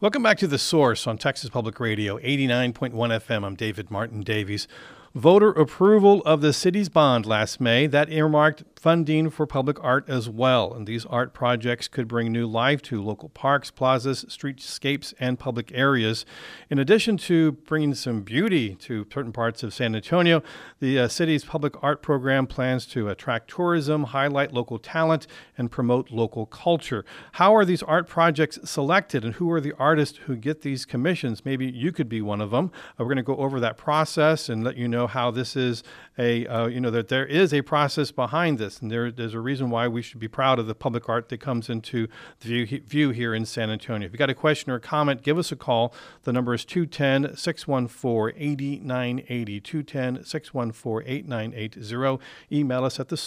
Welcome back to The Source on Texas Public Radio, 89.1 FM. I'm David Martin Davies. Voter approval of the city's bond last May, that earmarked funding for public art as well. And these art projects could bring new life to local parks, plazas, streetscapes, and public areas. In addition to bringing some beauty to certain parts of San Antonio, the city's public art program plans to attract tourism, highlight local talent, and promote local culture. How are these art projects selected, and who are the artists who get these commissions? Maybe you could be one of them. We're going to go over that process and let you know how this is that there is a process behind this, and there's a reason why we should be proud of the public art that comes into the view here in San Antonio. If you got a question or a comment, give us a call. The number is 210-614-8980, 210-614-8980. Email us at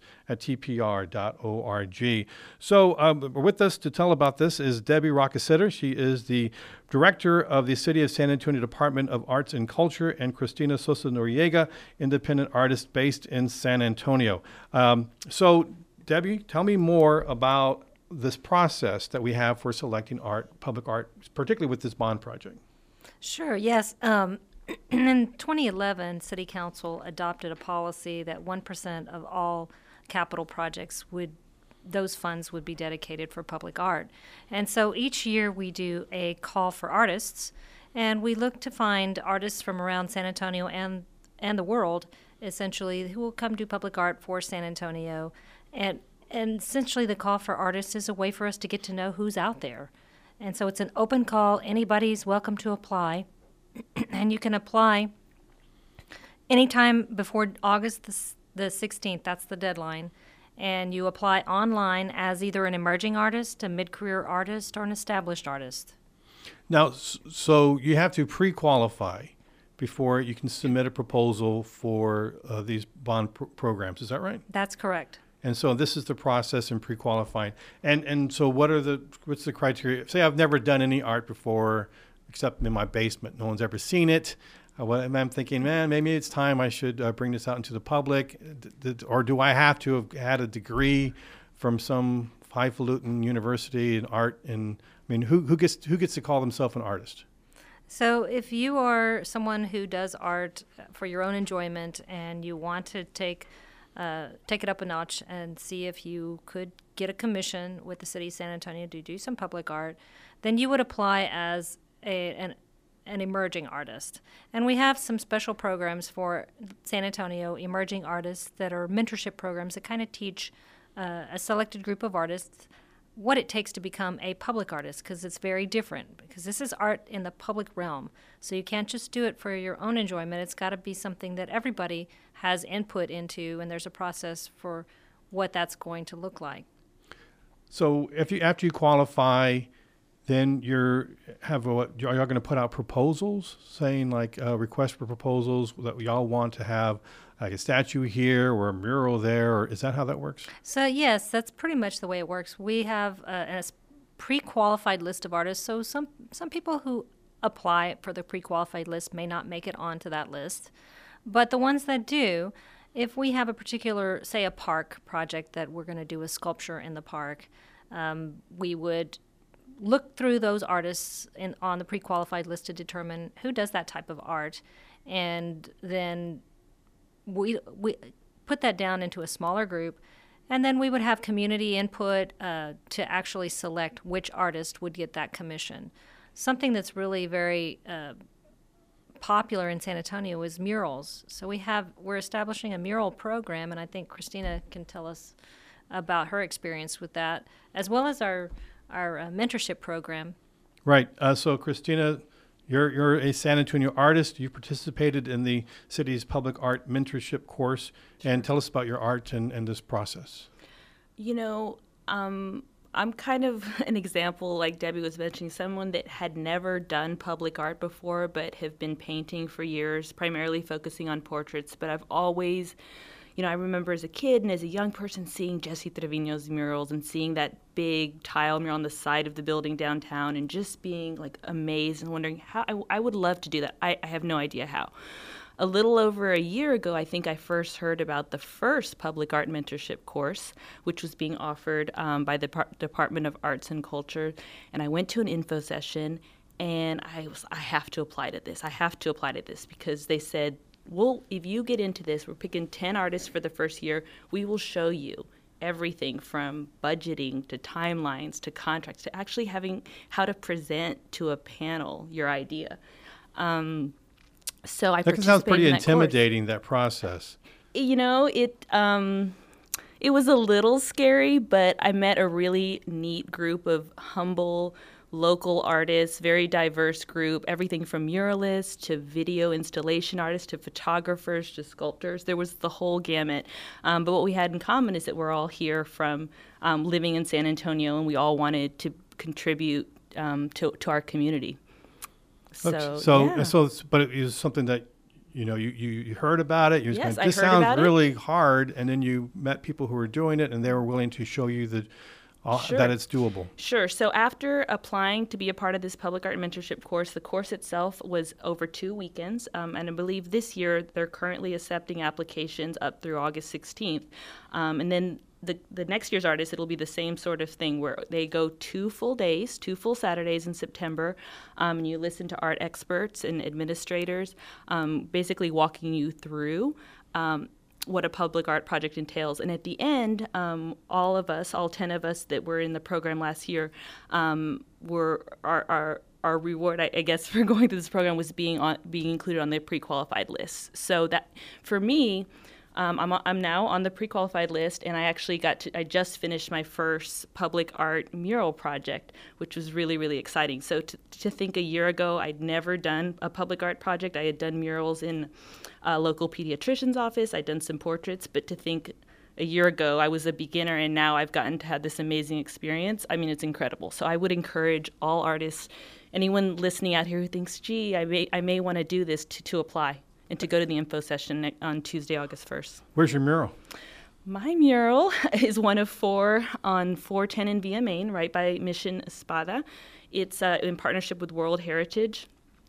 thesource@tpr.org. So with us to tell about this is Debbie Rockesitter. She is the Director of the City of San Antonio Department of Arts and Culture, and Cristina Sosa Noriega, independent artist based in San Antonio. So, Debbie, tell me more about this process that we have for selecting public art, particularly with this bond project. Sure, yes. In 2011, City Council adopted a policy that 1% of all capital projects those funds would be dedicated for public art. And so each year we do a call for artists, and we look to find artists from around San Antonio and the world, essentially, who will come do public art for San Antonio. And essentially the call for artists is a way for us to get to know who's out there. And so it's an open call. Anybody's welcome to apply. And you can apply anytime before August the 16th. That's the deadline. And you apply online as either an emerging artist, a mid-career artist, or an established artist. Now, so you have to pre-qualify before you can submit a proposal for these bond programs. Is that right? That's correct. And so this is the process in pre-qualifying. And so what's the criteria? Say I've never done any art before, except in my basement. No one's ever seen it. I'm thinking, man, maybe it's time I should bring this out into the public. Or do I have to have had a degree from some highfalutin university in art? And I mean, who gets to call themselves an artist? So if you are someone who does art for your own enjoyment and you want to take it up a notch and see if you could get a commission with the city of San Antonio to do some public art, then you would apply as an emerging artist. And we have some special programs for San Antonio emerging artists that are mentorship programs that kind of teach a selected group of artists what it takes to become a public artist, because it's very different, because this is art in the public realm. So you can't just do it for your own enjoyment. It's got to be something that everybody has input into, and there's a process for what that's going to look like. So after you qualify, then are y'all going to put out proposals saying like request for proposals that y'all want to have like a statue here or a mural there, or is that how that works? So yes, that's pretty much the way it works. We have a pre-qualified list of artists. So some people who apply for the pre-qualified list may not make it onto that list, but the ones that do, if we have a particular, say, a park project that we're going to do a sculpture in the park, we would look through those artists on the pre-qualified list to determine who does that type of art, and then we put that down into a smaller group, and then we would have community input to actually select which artist would get that commission. Something that's really very popular in San Antonio is murals. So we're establishing a mural program, and I think Cristina can tell us about her experience with that, as well as our mentorship program. Right. So, Cristina, you're a San Antonio artist. You participated in the city's public art mentorship course. And tell us about your art and this process. You know, I'm kind of an example, like Debbie was mentioning, someone that had never done public art before but have been painting for years, primarily focusing on portraits. But I've always... I remember as a kid and as a young person seeing Jesse Trevino's murals and seeing that big tile mural on the side of the building downtown and just being like amazed and wondering how I would love to do that. I have no idea how. a little over a year ago, I think I first heard about the first public art mentorship course, which was being offered by the Department of Arts and Culture. And I went to an info session, and I have to apply to this. I have to apply to this because they said, well, if you get into this, we're picking 10 artists for the first year. We will show you everything from budgeting to timelines to contracts to actually having how to present to a panel your idea. So I that sounds pretty intimidating, that process. You know, it was a little scary, but I met a really neat group of humble local artists, very diverse group, everything from muralists to video installation artists to photographers to sculptors. There was the whole gamut. But what we had in common is that we're all here from living in San Antonio, and we all wanted to contribute to our community. But it was something that you heard about it. You was yes, going, this I heard sounds about really hard, and then you met people who were doing it, and they were willing to show you that it's doable. Sure. So after applying to be a part of this public art mentorship course, the course itself was over 2 weekends, and I believe this year they're currently accepting applications up through August 16th, and then the next year's artists, it'll be the same sort of thing where they go 2 full days, 2 full Saturdays in September, and you listen to art experts and administrators basically walking you through what a public art project entails. And at the end, all 10 of us that were in the program last year, our reward, I guess, for going through this program was being included on the pre-qualified list. So that, for me, I'm now on the pre-qualified list, and I just finished my first public art mural project, which was really, really exciting. So to think a year ago, I'd never done a public art project. I had done murals in a local pediatrician's office. I'd done some portraits, but to think a year ago I was a beginner, and now I've gotten to have this amazing experience. I mean, it's incredible. So I would encourage all artists, anyone listening out here who thinks, gee, I may want to do this, to apply and to go to the info session on Tuesday, August 1st. Where's your mural? My mural is one of 4 on 410 in Via Main, right by Mission Espada. It's in partnership with World Heritage.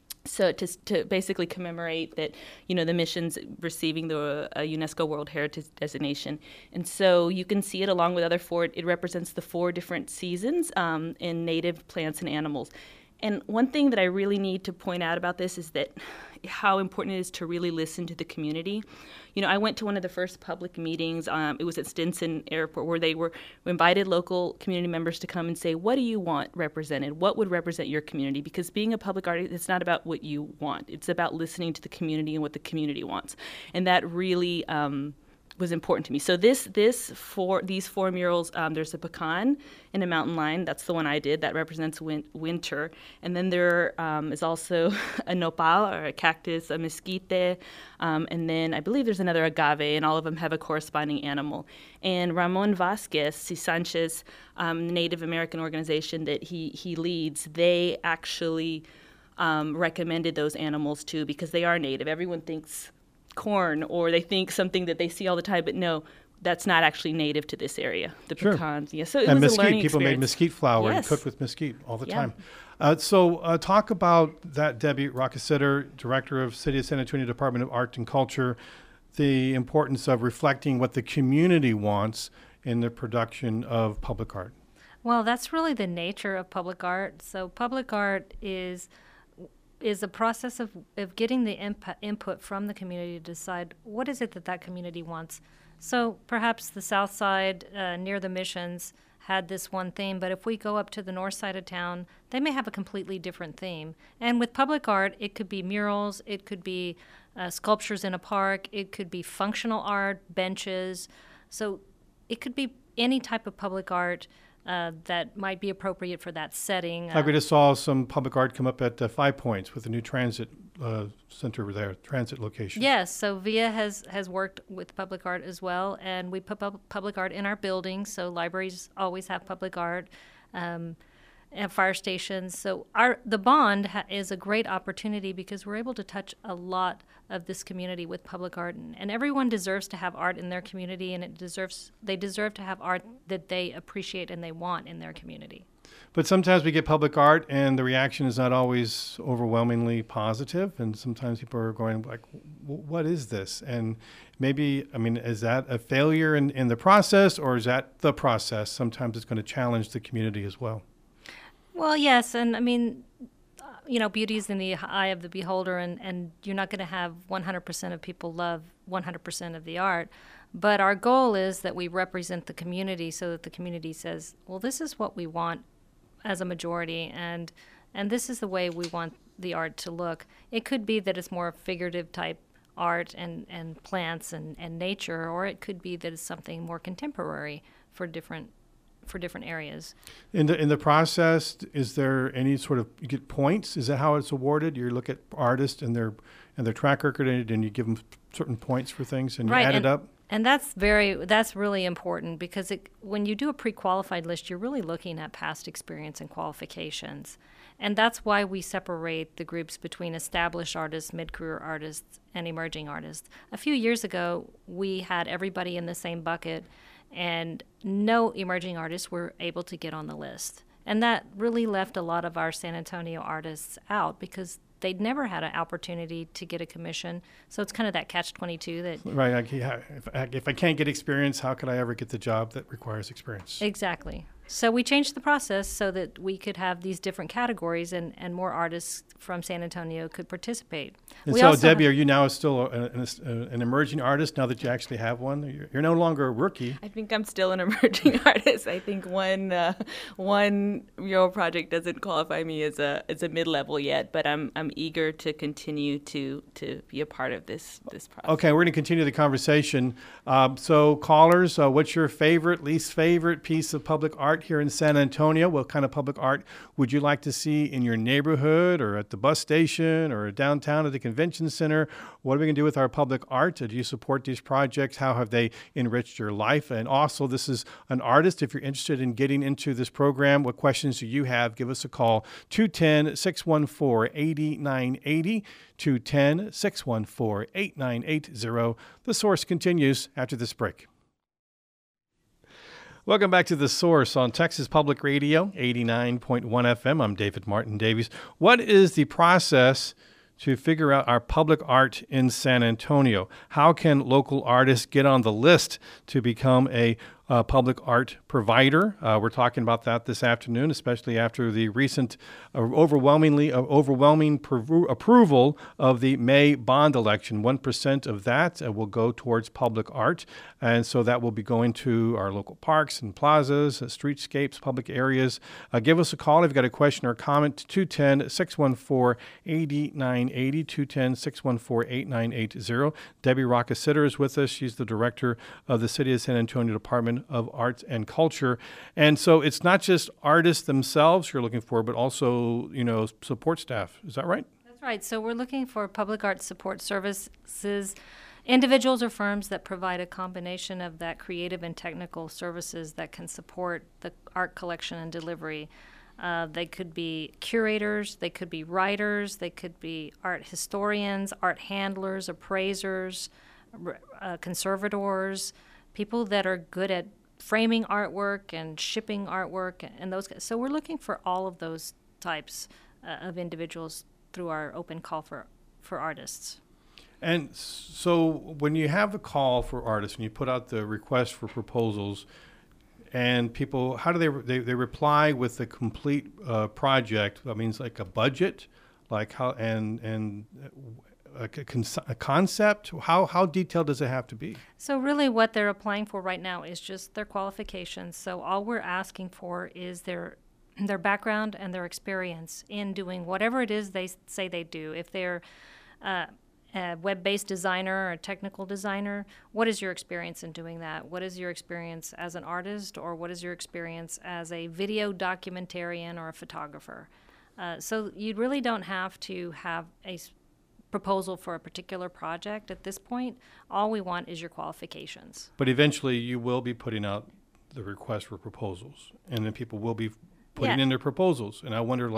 So to basically commemorate that, the mission's receiving the UNESCO World Heritage designation. And so you can see it along with other 4. It represents the 4 different seasons in native plants and animals. And one thing that I really need to point out about this is that how important it is to really listen to the community. I went to one of the first public meetings. It was at Stinson Airport, where they invited local community members to come and say, what do you want represented? What would represent your community? Because being a public artist, it's not about what you want. It's about listening to the community and what the community wants. And that really was important to me. So these 4 murals, there's a pecan and a mountain lion. That's the one I did. That represents winter. And then there is also a nopal, or a cactus, a mesquite, and then I believe there's another agave, and all of them have a corresponding animal. And Ramon Vasquez, Sanchez, Native American organization that he leads, they actually recommended those animals too, because they are native. Everyone thinks corn, or they think something that they see all the time, but no, that's not actually native to this area. The pecans, yeah. So it was mesquite, a learning people experience. made mesquite flour and cooked with mesquite all the time. So talk about that, Debbie Rockesitter, Director of City of San Antonio Department of Art and Culture, the importance of reflecting what the community wants in the production of public art. Well, that's really the nature of public art. So public art is a process of getting the input from the community to decide what is it that community wants. So perhaps the south side near the missions had this one theme, but if we go up to the north side of town, they may have a completely different theme. And with public art, it could be murals, it could be sculptures in a park, it could be functional art, benches. So it could be any type of public art that might be appropriate for that setting. Like we just saw some public art come up at 5 Points with the new transit center there, transit location. Yes, so VIA has worked with public art as well, and we put public art in our buildings, so libraries always have public art, and fire stations. So the bond is a great opportunity because we're able to touch a lot of this community with public art, and everyone deserves to have art in their community, and they deserve to have art that they appreciate and they want in their community. But sometimes we get public art and the reaction is not always overwhelmingly positive, and sometimes people are going like, what is this? And maybe, I mean, is that a failure in the process, or is that the process? Sometimes it's going to challenge the community as well. Well, yes, and I mean, beauty is in the eye of the beholder, and you're not going to have 100% of people love 100% of the art. But our goal is that we represent the community so that the community says, well, this is what we want as a majority, and this is the way we want the art to look. It could be that it's more figurative type art and plants and nature, or it could be that it's something more contemporary for different areas. In the process, is there any sort of, you get points? Is that how it's awarded? You look at artists and their track record, and you give them certain points for things, and you add it up? And that's really important, because when you do a pre-qualified list, you're really looking at past experience and qualifications. And that's why we separate the groups between established artists, mid-career artists, and emerging artists. A few years ago, we had everybody in the same bucket, and no emerging artists were able to get on the list. And that really left a lot of our San Antonio artists out, because they'd never had an opportunity to get a commission. So it's kind of that catch-22 that... Right. If I can't get experience, how could I ever get the job that requires experience? Exactly. So we changed the process so that we could have these different categories, and more artists from San Antonio could participate. And so, Debbie, are you now still an emerging artist now that you actually have one? You're no longer a rookie. I think I'm still an emerging artist. I think one mural project doesn't qualify me as a mid-level yet, but I'm eager to continue to be a part of this process. Okay, we're going to continue the conversation. So, callers, what's your least favorite piece of public art here in San Antonio? What kind of public art would you like to see in your neighborhood, or at the bus station, or downtown at the convention center? What are we going to do with our public art? Do you support these projects? How have they enriched your life? And also, this is an artist. If you're interested in getting into this program, what questions do you have? Give us a call, 210-614-8980, 210-614-8980. The Source continues after this break. Welcome back to The Source on Texas Public Radio, 89.1 FM. I'm David Martin Davies. What is the process to figure out our public art in San Antonio? How can local artists get on the list to become a public art provider? We're talking about that this afternoon, especially after the recent overwhelming approval of the May bond election. 1% of that will go towards public art, and so that will be going to our local parks and plazas, streetscapes, public areas. Give us a call if you've got a question or comment, 210-614-8980, 210-614-8980. Debbie Rockasitter is with us. She's the director of the City of San Antonio Department of Arts and Culture. And so it's not just artists themselves you're looking for, but also, support staff. Is that right? That's right. So we're looking for public art support services, individuals or firms that provide a combination of that creative and technical services that can support the art collection and delivery. They could be curators, they could be writers, they could be art historians, art handlers, appraisers, conservators, people that are good at framing artwork and shipping artwork and those guys. So we're looking for all of those types of individuals through our open call for artists. And so when you have a call for artists and you put out the request for proposals, and people, how do they reply with the complete project? That means like a budget, like how and a concept? How detailed does it have to be? So really what they're applying for right now is just their qualifications. So all we're asking for is their background and their experience in doing whatever it is they say they do. If they're a web-based designer or a technical designer, what is your experience in doing that? What is your experience as an artist, or what is your experience as a video documentarian or a photographer? So you really don't have to have a proposal for a particular project at this point. All we want is your qualifications. But eventually you will be putting out the request for proposals, and then people will be putting in their proposals. And I wonder,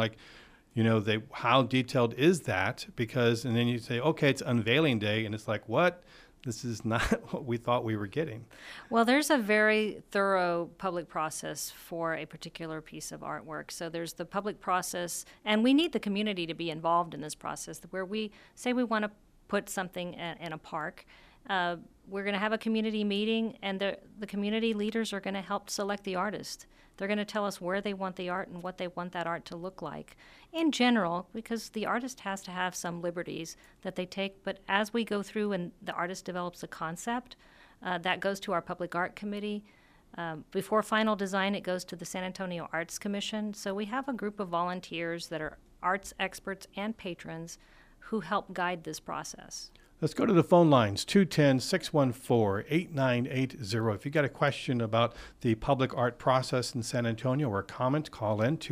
how detailed is that? Because, and then you say, okay, it's unveiling day, and it's like, what? This is not what we thought we were getting. Well, there's a very thorough public process for a particular piece of artwork. So there's the public process, and we need the community to be involved in this process, where we say we want to put something in a park. We're going to have a community meeting, and the community leaders are going to help select the artist. They're going to tell us where they want the art and what they want that art to look like. In general, because the artist has to have some liberties that they take, but as we go through and the artist develops a concept, that goes to our Public Art Committee. Before final design, it goes to the San Antonio Arts Commission. So we have a group of volunteers that are arts experts and patrons who help guide this process. Let's go to the phone lines, 210-614-8980. If you got a question about the public art process in San Antonio or a comment, call in,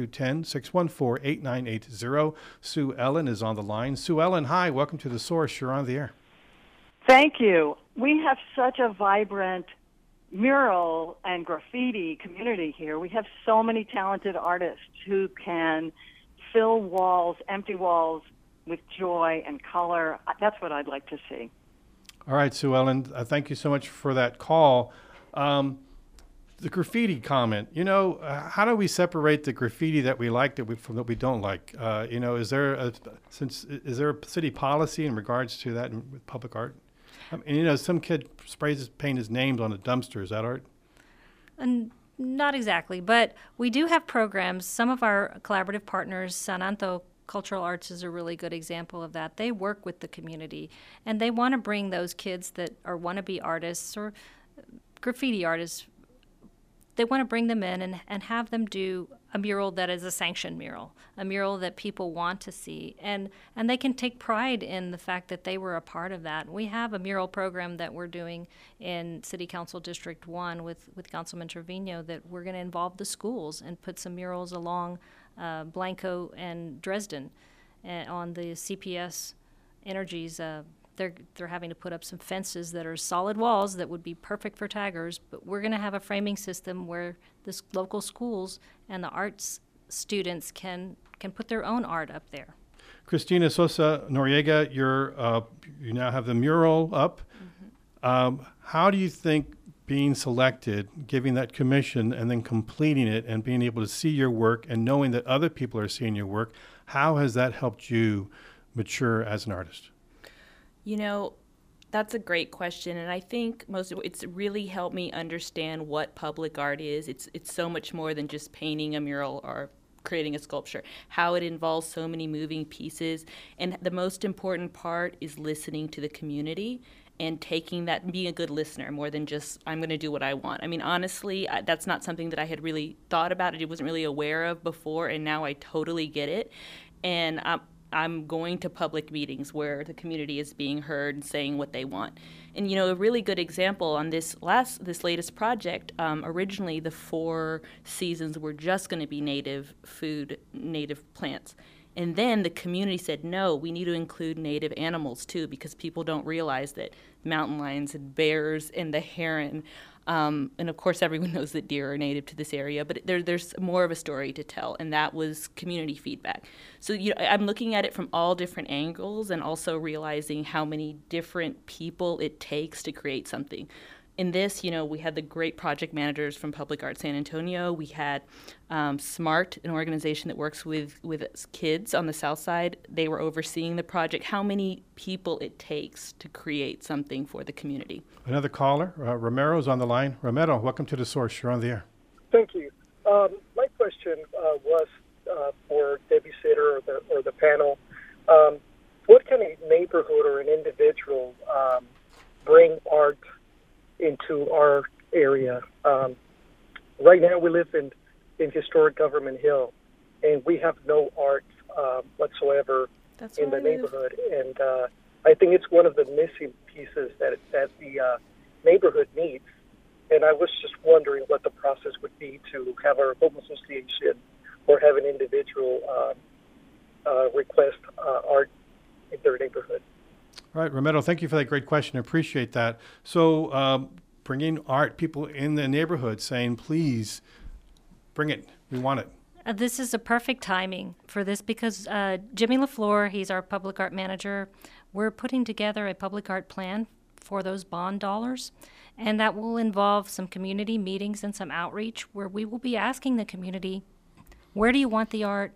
210-614-8980. Sue Ellen is on the line. Sue Ellen, hi, welcome to The Source. You're on the air. Thank you. We have such a vibrant mural and graffiti community here. We have so many talented artists who can fill walls, empty walls, with joy and color. That's what I'd like to see. All right, Sue Ellen, thank you so much for that call. The graffiti comment, how do we separate the graffiti that we like from that we don't like? Is there a city policy in regards to that with public art? I mean, some kid paint his names on a dumpster. Is that art? And not exactly, but we do have programs. Some of our collaborative partners, San Anto Cultural Arts is a really good example of that. They work with the community, and they want to bring those kids that are wannabe artists or graffiti artists, they want to bring them in and have them do a mural that is a sanctioned mural, a mural that people want to see. And they can take pride in the fact that they were a part of that. We have a mural program that we're doing in City Council District 1 with Councilman Trevino that we're going to involve the schools and put some murals along Blanco and Dresden on the CPS Energies. They're having to put up some fences that are solid walls that would be perfect for taggers, but we're going to have a framing system where the local schools and the arts students can put their own art up there. Cristina Sosa Noriega, you now have the mural up. Mm-hmm. How do you think being selected, giving that commission, and then completing it and being able to see your work and knowing that other people are seeing your work, how has that helped you mature as an artist? That's a great question, and I think it's really helped me understand what public art is. It's so much more than just painting a mural or creating a sculpture, how it involves so many moving pieces, and the most important part is listening to the community and taking that and being a good listener more than just, I'm going to do what I want. I mean, honestly, that's not something that I had really thought about. I wasn't really aware of before, and now I totally get it. And I'm going to public meetings where the community is being heard and saying what they want. And a really good example on this latest project, originally the 4 seasons were just going to be native food, native plants. And then the community said, no, we need to include native animals too, because people don't realize that mountain lions and bears and the heron, and of course everyone knows that deer are native to this area, but there's more of a story to tell, and that was community feedback. So I'm looking at it from all different angles and also realizing how many different people it takes to create something. In this, we had the great project managers from Public Art San Antonio. We had SMART, an organization that works with kids on the South Side. They were overseeing the project, how many people it takes to create something for the community. Another caller, Romero's on the line. Romero, welcome to The Source. You're on the air. Thank you. My question was for Debbie Sitter or the panel. What can a neighborhood or an individual bring art into our area? Right now we live in historic Government Hill, and we have no art whatsoever in the neighborhood. And I think it's one of the missing pieces that the neighborhood needs. And I was just wondering what the process would be to have our home association or have an individual request art in their neighborhood. All right, Romero, thank you for that great question. I appreciate that. So bringing art, people in the neighborhood saying, please, bring it. We want it. This is a perfect timing for this because Jimmy LaFleur, he's our public art manager. We're putting together a public art plan for those bond dollars, and that will involve some community meetings and some outreach where we will be asking the community, where do you want the art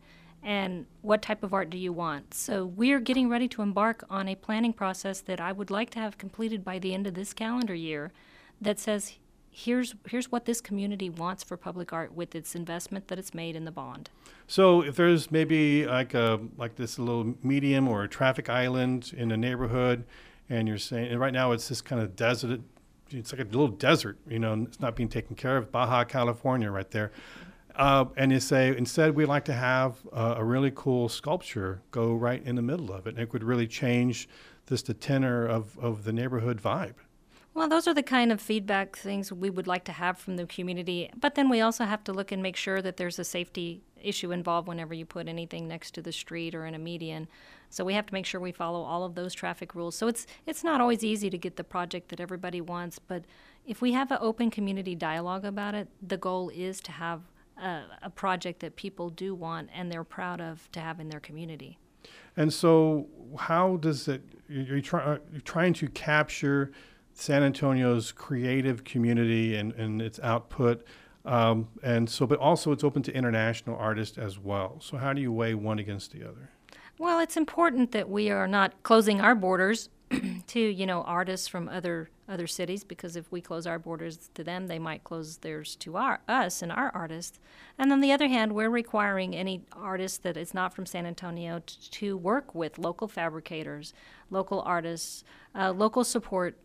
and what type of art do you want. So we're getting ready to embark on a planning process that I would like to have completed by the end of this calendar year that says, here's what this community wants for public art with its investment that it's made in the bond. So if there's maybe like this little medium or a traffic island in a neighborhood, and you're saying, and right now it's this kind of desert, it's like a little desert, it's not being taken care of, Baja California right there. And you say, instead, we'd like to have a really cool sculpture go right in the middle of it. And it would really change the tenor of the neighborhood vibe. Well, those are the kind of feedback things we would like to have from the community. But then we also have to look and make sure that there's a safety issue involved whenever you put anything next to the street or in a median. So we have to make sure we follow all of those traffic rules. So it's not always easy to get the project that everybody wants. But if we have an open community dialogue about it, the goal is to have a project that people do want and they're proud of to have in their community. And so how does it, you're trying to capture San Antonio's creative community and its output, and so, but also it's open to international artists as well. So how do you weigh one against the other? Well, it's important that we are not closing our borders to, artists from other cities, because if we close our borders to them, they might close theirs to us and our artists. And on the other hand, we're requiring any artist that is not from San Antonio to work with local fabricators, local artists, local support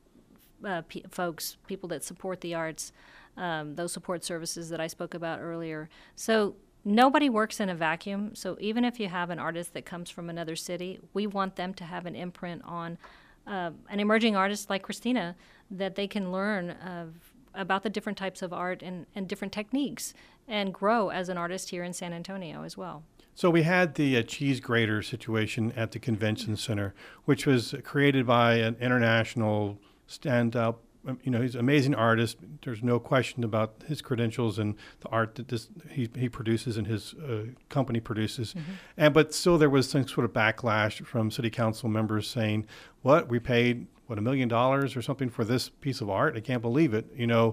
folks, people that support the arts, those support services that I spoke about earlier. So nobody works in a vacuum. So even if you have an artist that comes from another city, we want them to have an imprint on an emerging artist like Christina, that they can learn about the different types of art and different techniques and grow as an artist here in San Antonio as well. So we had the cheese grater situation at the convention center, which was created by an international stand-up. He's an amazing artist. There's no question about his credentials and the art that he produces and his company produces. Mm-hmm. But still there was some sort of backlash from city council members saying, what, we paid, $1 million or something for this piece of art? I can't believe it.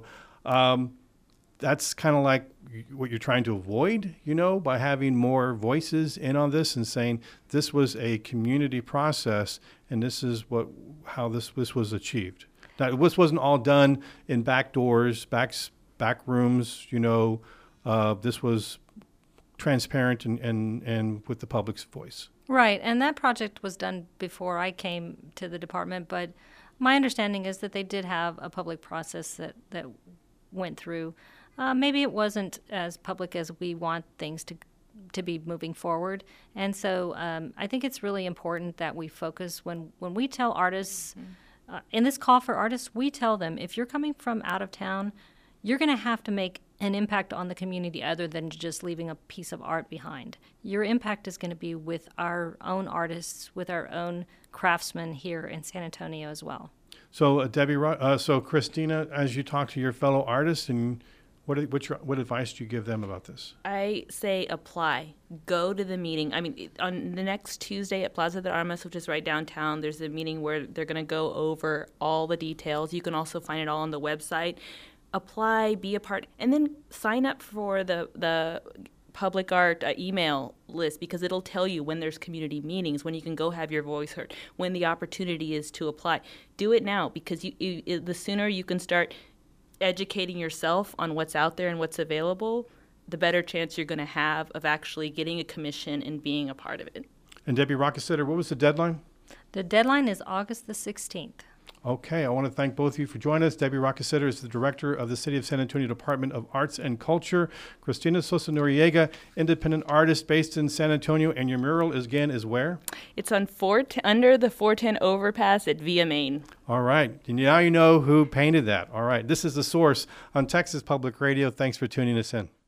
That's kind of like what you're trying to avoid, by having more voices in on this and saying this was a community process and this is how this was achieved. Now, this wasn't all done in back doors, back rooms. This was transparent and with the public's voice. Right, and that project was done before I came to the department. But my understanding is that they did have a public process that went through. Maybe it wasn't as public as we want things to be moving forward. And so I think it's really important that we focus when we tell artists. In this call for artists, we tell them, if you're coming from out of town, you're going to have to make an impact on the community other than just leaving a piece of art behind. Your impact is going to be with our own artists, with our own craftsmen here in San Antonio as well. So, Debbie, so Christina, as you talk to your fellow artists, and what advice do you give them about this? I say apply. Go to the meeting. I mean, on the next Tuesday at Plaza de Armas, which is right downtown, there's a meeting where they're going to go over all the details. You can also find it all on the website. Apply, be a part, and then sign up for the public art email list, because it'll tell you when there's community meetings, when you can go have your voice heard, when the opportunity is to apply. Do it now, because the sooner you can start educating yourself on what's out there and what's available, the better chance you're going to have of actually getting a commission and being a part of it. And Debbie Rockestetter, what was the deadline? The deadline is August the 16th. Okay, I want to thank both of you for joining us. Debbie Rockestetter is the director of the City of San Antonio Department of Arts and Culture. Christina Sosa Noriega, independent artist based in San Antonio, and your mural is where? It's on under the 410 overpass at Via Main. All right, and now you know who painted that. All right, this is The Source on Texas Public Radio. Thanks for tuning us in.